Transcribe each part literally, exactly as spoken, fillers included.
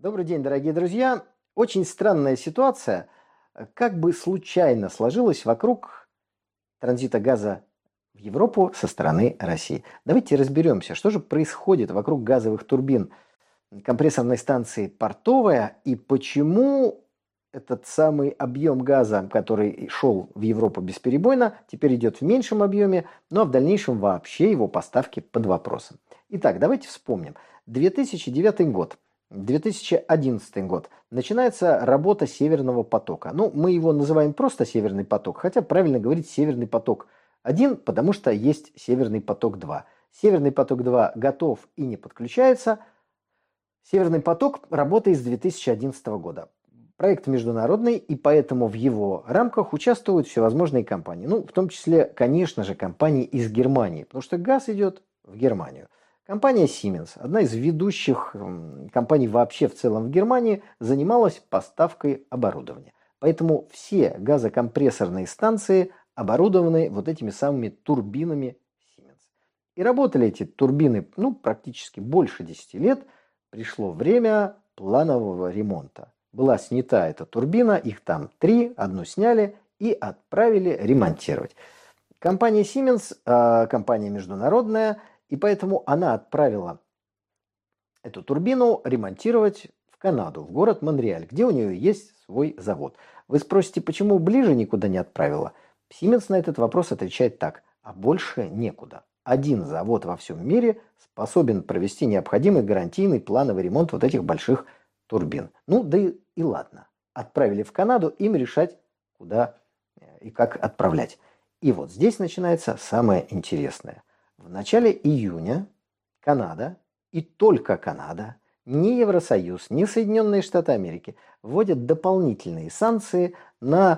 Добрый день, дорогие друзья. Очень странная ситуация, э, как бы случайно сложилась вокруг транзита газа в Европу со стороны России. Давайте разберемся, что же происходит вокруг газовых турбин компрессорной станции «Портовая» и почему этот самый объем газа, который шел в Европу бесперебойно, теперь идет в меньшем объеме, ну а в дальнейшем вообще его поставки под вопросом. Итак, давайте вспомним. две тысячи девятый год. две тысячи одиннадцатый год. Начинается работа Северного потока. Ну, мы его называем просто Северный поток, хотя правильно говорить Северный поток один, потому что есть Северный поток два. Северный поток два готов и не подключается. Северный поток работает с две тысячи одиннадцатого года. Проект международный, и поэтому в его рамках участвуют всевозможные компании. Ну, в том числе, конечно же, компании из Германии, потому что газ идет в Германию. Компания Siemens, одна из ведущих компаний вообще в целом в Германии, занималась поставкой оборудования. Поэтому все газокомпрессорные станции оборудованы вот этими самыми турбинами Siemens. И работали эти турбины ну, практически больше десяти лет. Пришло время планового ремонта. Была снята эта турбина, их там три, одну сняли и отправили ремонтировать. Компания Siemens, э, компания международная, и поэтому она отправила эту турбину ремонтировать в Канаду, в город Монреаль, где у нее есть свой завод. Вы спросите, почему ближе никуда не отправила? Siemens на этот вопрос отвечает так: а больше некуда. Один завод во всем мире способен провести необходимый гарантийный плановый ремонт вот этих больших турбин. Ну, да и, и ладно. Отправили в Канаду, им решать, куда и как отправлять. И вот здесь начинается самое интересное. В начале июня Канада, и только Канада, ни Евросоюз, ни Соединенные Штаты Америки вводят дополнительные санкции на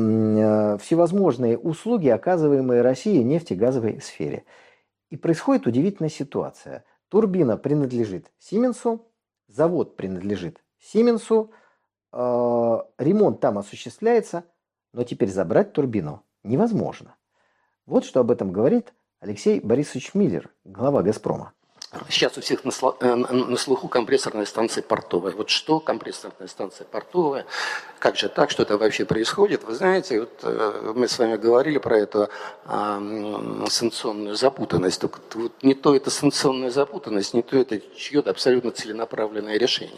э, всевозможные услуги, оказываемые России в нефтегазовой сфере. И происходит удивительная ситуация. Турбина принадлежит Сименсу, завод принадлежит Сименсу, э, ремонт там осуществляется, но теперь забрать турбину невозможно. Вот что об этом говорит Алексей Борисович Миллер, глава «Газпрома». Сейчас у всех на, сло, э, на слуху компрессорная станция «Портовая». Вот что компрессорная станция «Портовая», как же так, что это вообще происходит? Вы знаете, вот, э, мы с вами говорили про эту э, санкционную запутанность. Только вот не то это санкционная запутанность, не то это чье-то абсолютно целенаправленное решение.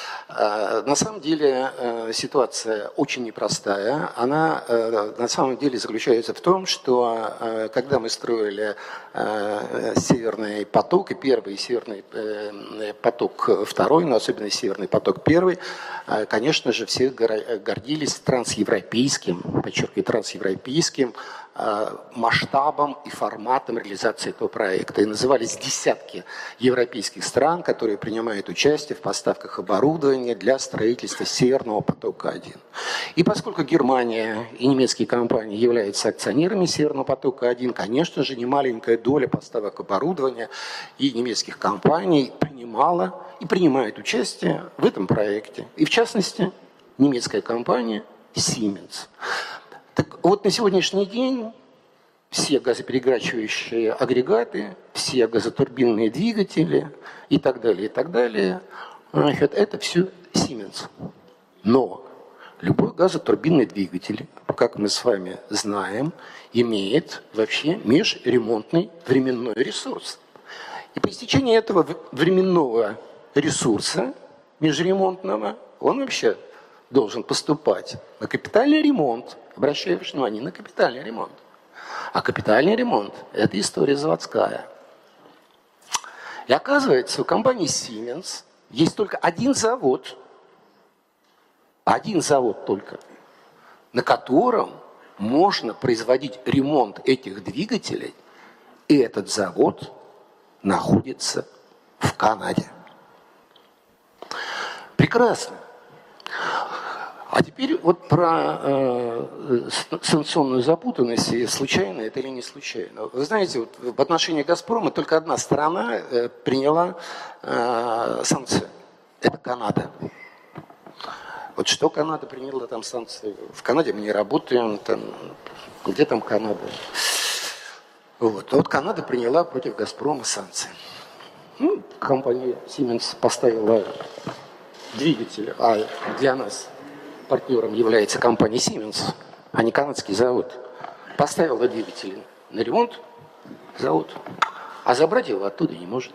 Э, на самом деле э, ситуация очень непростая. Она э, на самом деле заключается в том, что э, когда мы строили э, Северный поток и первый, и Северный э, поток второй, но особенно Северный поток первый, э, конечно же, все гордились трансевропейским, подчеркиваю, трансевропейским э, масштабом и форматом реализации этого проекта. И назывались десятки европейских стран, которые принимают участие в поставках оборудования для строительства Северного потока один. И поскольку Германия и немецкие компании являются акционерами Северного потока один, конечно же, немаленькая доля поставок оборудования и немецких компаний принимала и принимает участие в этом проекте. И в частности, немецкая компания Siemens. Так вот, на сегодняшний день все газоперекрачивающие агрегаты, все газотурбинные двигатели и так далее, и так далее, это все Siemens. Но любой газотурбинный двигатель, как мы с вами знаем, имеет вообще межремонтный временной ресурс. И по истечении этого временного ресурса межремонтного он вообще должен поступать на капитальный ремонт. Обращаю внимание, на капитальный ремонт. А капитальный ремонт – это история заводская. И оказывается, у компании Siemens есть только один завод, один завод только, на котором можно производить ремонт этих двигателей, и этот завод находится в Канаде. Прекрасно. А теперь вот про э, санкционную запутанность, и случайно это или не случайно. Вы знаете, вот в отношении «Газпрома» только одна страна э, приняла э, санкции. Это Канада. Вот что Канада приняла там санкции? В Канаде мы не работаем, там, где там Канада? Вот. А вот Канада приняла против «Газпрома» санкции. Ну, компания Siemens поставила двигателя, а для нас партнером является компания Siemens, а не канадский завод, поставила двигатель на ремонт, завод, а забрать его оттуда не может.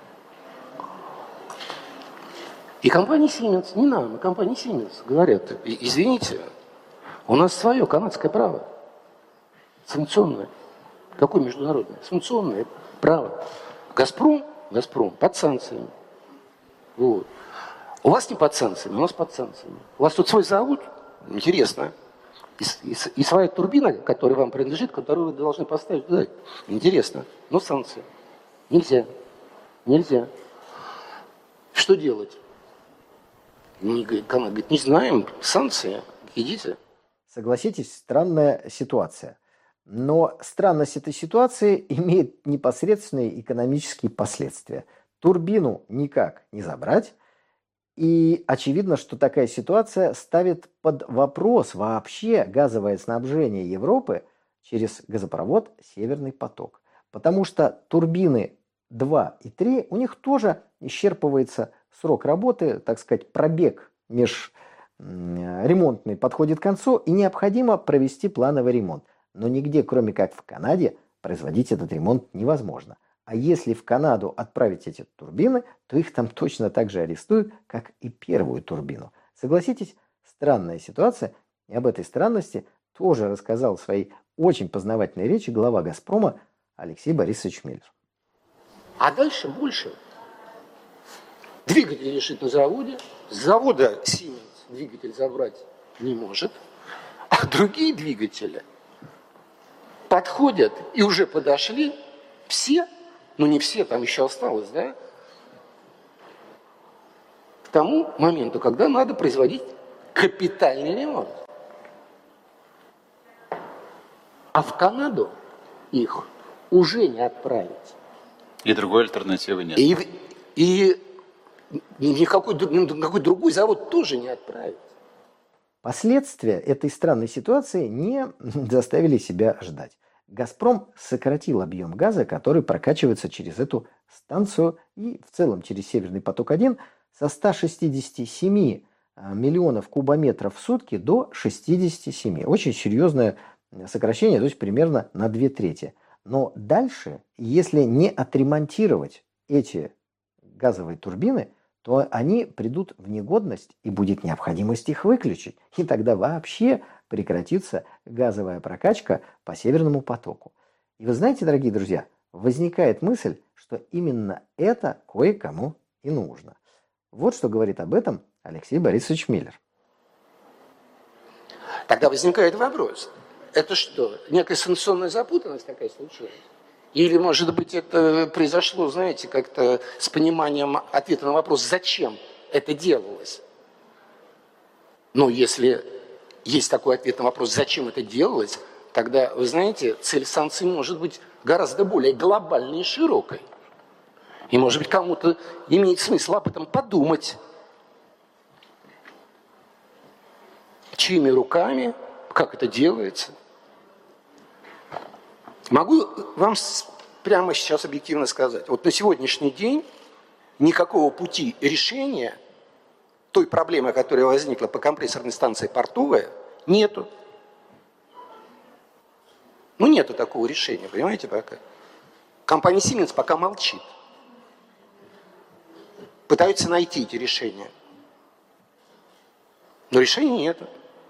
И компания Siemens, не нам, а компания Siemens говорят, извините, у нас свое канадское право, санкционное. Какое международное? Санкционное право. Газпром, Газпром под санкциями. Вот. У вас не под санкциями, у нас под санкциями. У вас тут свой завод, интересно, и, и, и своя турбина, которая вам принадлежит, которую вы должны поставить туда. Интересно, но санкции. Нельзя. Нельзя. Что делать? Канада говорит, не знаем, санкции, идите. Согласитесь, странная ситуация. Но странность этой ситуации имеет непосредственные экономические последствия. Турбину никак не забрать. И очевидно, что такая ситуация ставит под вопрос вообще газовое снабжение Европы через газопровод «Северный поток». Потому что турбины два и три, у них тоже исчерпывается срок работы, так сказать, пробег межремонтный подходит к концу, и необходимо провести плановый ремонт. Но нигде, кроме как в Канаде, производить этот ремонт невозможно. А если в Канаду отправить эти турбины, то их там точно так же арестуют, как и первую турбину. Согласитесь, странная ситуация, и об этой странности тоже рассказал в своей очень познавательной речи глава «Газпрома» Алексей Борисович Миллер. А дальше больше. Двигатель лежит на заводе, с завода Siemens двигатель забрать не может, а другие двигатели подходят и уже подошли все, ну не все, там еще осталось, да, к тому моменту, когда надо производить капитальный ремонт. А в Канаду их уже не отправить. И другой альтернативы нет. И, и никакой, никакой другой завод тоже не отправить. Последствия этой странной ситуации не заставили себя ждать. «Газпром» сократил объем газа, который прокачивается через эту станцию и в целом через «Северный поток-один» со ста шестидесяти семи миллионов кубометров в сутки до шестидесяти семи. Очень серьезное сокращение, то есть примерно на две трети. Но дальше, если не отремонтировать эти газовые турбины, то они придут в негодность и будет необходимость их выключить. И тогда вообще прекратится газовая прокачка по Северному потоку. И вы знаете, дорогие друзья, возникает мысль, что именно это кое-кому и нужно. Вот что говорит об этом Алексей Борисович Миллер. Тогда возникает вопрос. Это что, некая санкционная запутанность такая случилась? Или, может быть, это произошло, знаете, как-то с пониманием ответа на вопрос, зачем это делалось? Но если есть такой ответ на вопрос, зачем это делалось, тогда, вы знаете, цель санкций может быть гораздо более глобальной и широкой. И, может быть, кому-то имеет смысл об этом подумать. Чьими руками, как это делается. Могу вам прямо сейчас объективно сказать, вот на сегодняшний день никакого пути решения той проблемы, которая возникла по компрессорной станции «Портовая», нету. Ну, нету такого решения, понимаете, пока. Компания Siemens пока молчит. Пытаются найти эти решения. Но решения нету.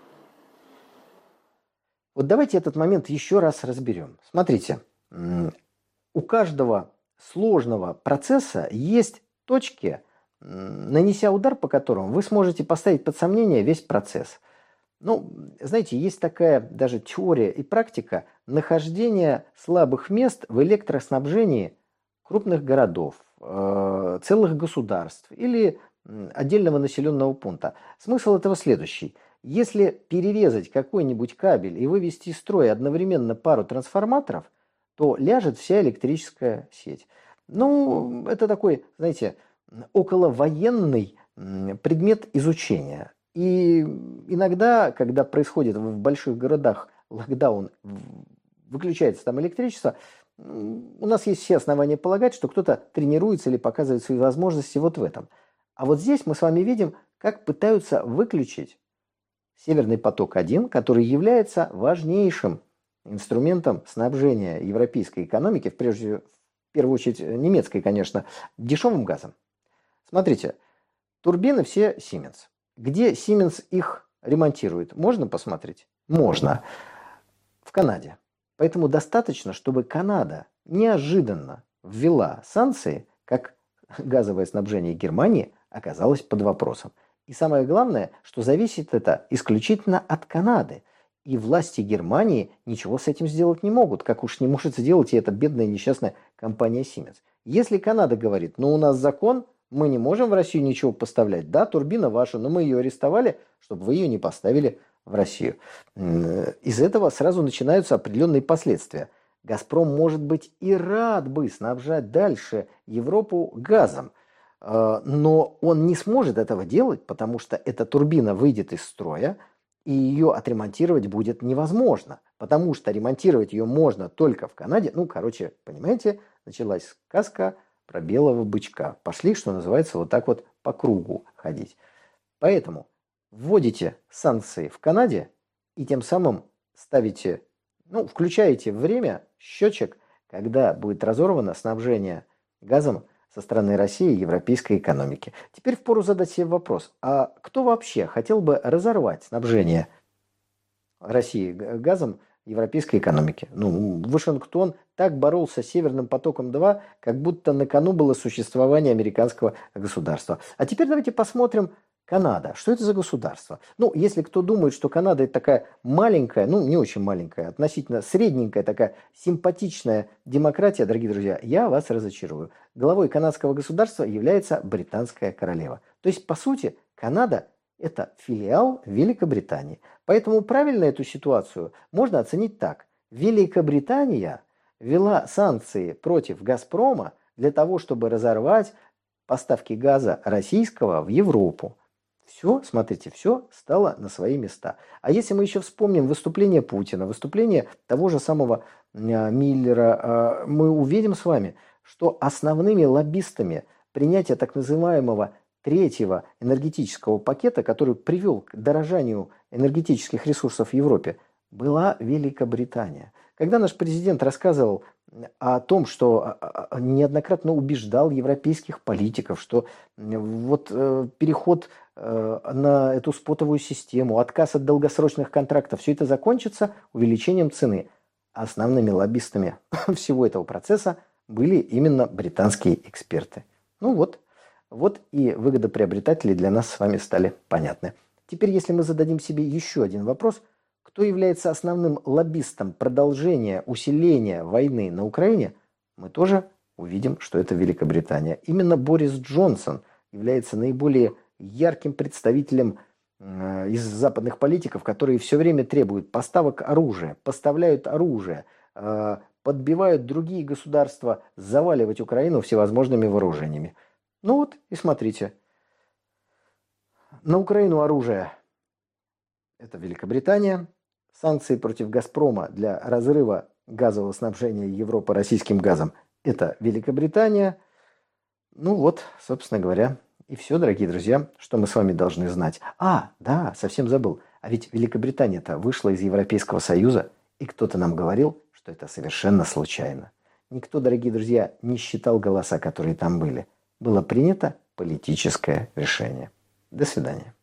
Вот давайте этот момент еще раз разберем. Смотрите, у каждого сложного процесса есть точки, нанеся удар по которым вы сможете поставить под сомнение весь процесс. Ну, знаете, есть такая даже теория и практика нахождения слабых мест в электроснабжении крупных городов, э, целых государств или отдельного населенного пункта. Смысл этого следующий. Если перерезать какой-нибудь кабель и вывести из строя одновременно пару трансформаторов, то ляжет вся электрическая сеть. Ну, это такой, знаете, околовоенный предмет изучения. И иногда, когда происходит в больших городах локдаун, выключается там электричество, у нас есть все основания полагать, что кто-то тренируется или показывает свои возможности вот в этом. А вот здесь мы с вами видим, как пытаются выключить Северный поток-один, который является важнейшим инструментом снабжения европейской экономики, в, прежде, в первую очередь немецкой, конечно, дешевым газом. Смотрите, турбины все Siemens. Где Siemens их ремонтирует? Можно посмотреть? Можно. В Канаде. Поэтому достаточно, чтобы Канада неожиданно ввела санкции, как газовое снабжение Германии оказалось под вопросом. И самое главное, что зависит это исключительно от Канады. И власти Германии ничего с этим сделать не могут, как уж не может сделать и эта бедная несчастная компания Siemens. Если Канада говорит, ну у нас закон, мы не можем в Россию ничего поставлять, да, турбина ваша, но мы ее арестовали, чтобы вы ее не поставили в Россию. Из этого сразу начинаются определенные последствия. «Газпром», может быть, и рад бы снабжать дальше Европу газом, но он не сможет этого делать, потому что эта турбина выйдет из строя, и ее отремонтировать будет невозможно, потому что ремонтировать ее можно только в Канаде. Ну, короче, понимаете, началась сказка про белого бычка. Пошли, что называется, вот так вот по кругу ходить. Поэтому вводите санкции в Канаде и тем самым ставите, ну, включаете время, счетчик, когда будет разорвано снабжение газом со стороны России и европейской экономики. Теперь впору задать себе вопрос, а кто вообще хотел бы разорвать снабжение России газом европейской экономики? Ну, Вашингтон так боролся с Северным потоком-два, как будто на кону было существование американского государства. А теперь давайте посмотрим Канада. Что это за государство? Ну, если кто думает, что Канада это такая маленькая, ну, не очень маленькая, относительно средненькая, такая симпатичная демократия, дорогие друзья, я вас разочарую. Главой канадского государства является британская королева. То есть, по сути, Канада – это филиал Великобритании. Поэтому правильно эту ситуацию можно оценить так. Великобритания ввела санкции против «Газпрома» для того, чтобы разорвать поставки газа российского в Европу. Все, смотрите, все стало на свои места. А если мы еще вспомним выступление Путина, выступление того же самого Миллера, мы увидим с вами, что основными лоббистами принятия так называемого третьего энергетического пакета, который привел к дорожанию энергетических ресурсов в Европе, была Великобритания. Когда наш президент рассказывал о том, что неоднократно убеждал европейских политиков, что вот переход на эту спотовую систему, отказ от долгосрочных контрактов, все это закончится увеличением цены. Основными лоббистами всего этого процесса были именно британские эксперты. Ну вот, вот и выгодоприобретатели для нас с вами стали понятны. Теперь, если мы зададим себе еще один вопрос, кто является основным лоббистом продолжения, усиления войны на Украине, мы тоже увидим, что это Великобритания. Именно Борис Джонсон является наиболее ярким представителем э, из западных политиков, которые все время требуют поставок оружия, поставляют оружие, э, подбивают другие государства заваливать Украину всевозможными вооружениями. Ну вот и смотрите. На Украину оружие – это Великобритания. Санкции против «Газпрома» для разрыва газового снабжения Европы российским газом – это Великобритания. Ну вот, собственно говоря, и все, дорогие друзья, что мы с вами должны знать. А, да, совсем забыл. А ведь Великобритания-то вышла из Европейского Союза, и кто-то нам говорил, что это совершенно случайно. Никто, дорогие друзья, не считал голоса, которые там были. Было принято политическое решение. До свидания.